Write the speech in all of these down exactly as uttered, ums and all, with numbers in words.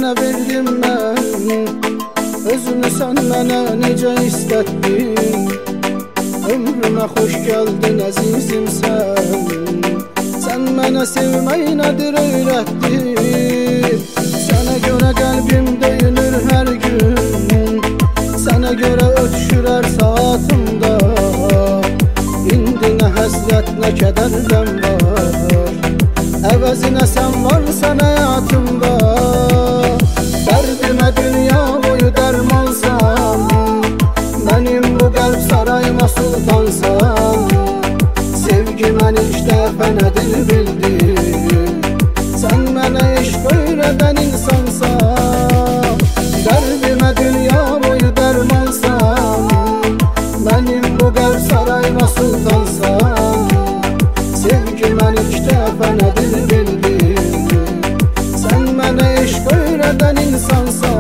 sənə verdim mən, özünü sən mənə necə istətdin. Ömrümə xoş gəldin əzizim sən, sən mənə sevmək nədir öyrətdin. Sənə görə qəlbim döyünür hər gün, sənə görə ötüşür hər saatımda. İndi nə həsrət, nə kədərdən var, əvəzinə sən varsan həyatımda. Dərdimə dünya boyu dərmansan, mənim bu qəlb sarayıma sultansan. Sevgi mən ilk dəfə nədir bildim, sən mənə eşq öyrədən insansan. Dərdimə dünya boyu dərmansan, mənim bu qəlb sarayıma sultansan. Sevgi mən ilk dəfə nədir bildim, sən mənə eşq öyrədən insansan.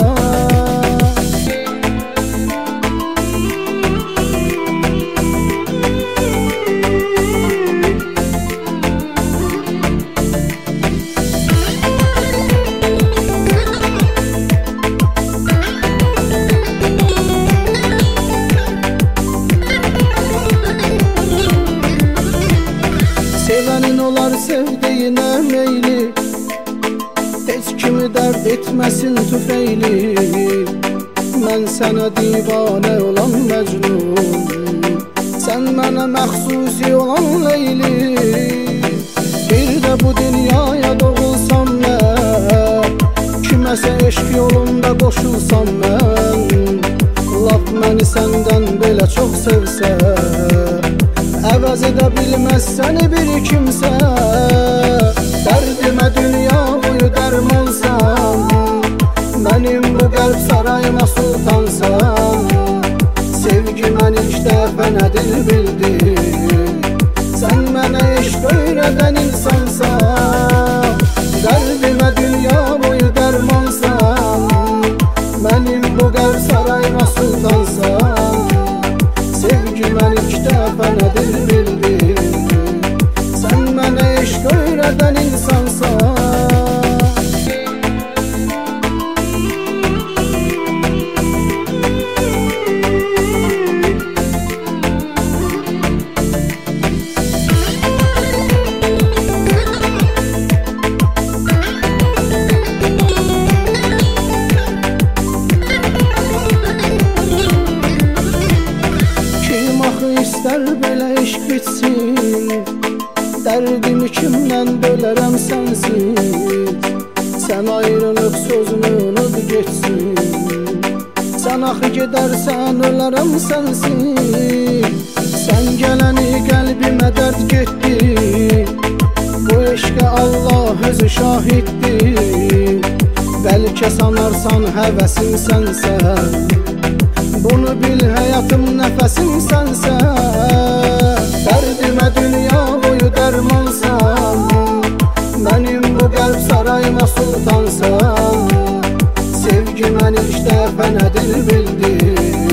Sevenin olar sevdiğine meyli, heç kimi dərd etməsin tüfeyli. Mən sənə divanə olan Məcnun, sən mənə məxsusi olan Leyli. Bir də bu dünyaya doğulsam mən, kiməsə eşq yolunda qoşulsam mən. Laf məni səndən belə çox sevsə, əvəz edə bilməz səni bir kimsə. Dərdimə dünya boyu dərmansan, mənim bu qəlb sarayıma sultansan. Sevgi mən ilk dəfə nədir bildim, sən mənə eşq öyrədən insansan. Dərdimə dünya boyu dərmansan, mənim bu qəlb sarayıma sultansan. Sevgi mən ilk dəfə nədir bildim, sən mənə eşq öyrədən insansan. İstər belə eşq bitsin, dərdimi kimdən bölərəm sənsiz. Sən ayrılıb sözünü unut geçsin, sən axı gedərsən ölərəm sənsiz. Sən gələni qəlbimə dərd getdi, bu eşqə Allah özü şahiddir. Bəlkə sanarsan həvəsim sənsən, bunu bil həyatım nəfəsim sənsən. Dərdimə dünya boyu dərmansan, mənim bu qəlb sarayıma sultansan. Sevgi mən ilk dəfə nədir bildim,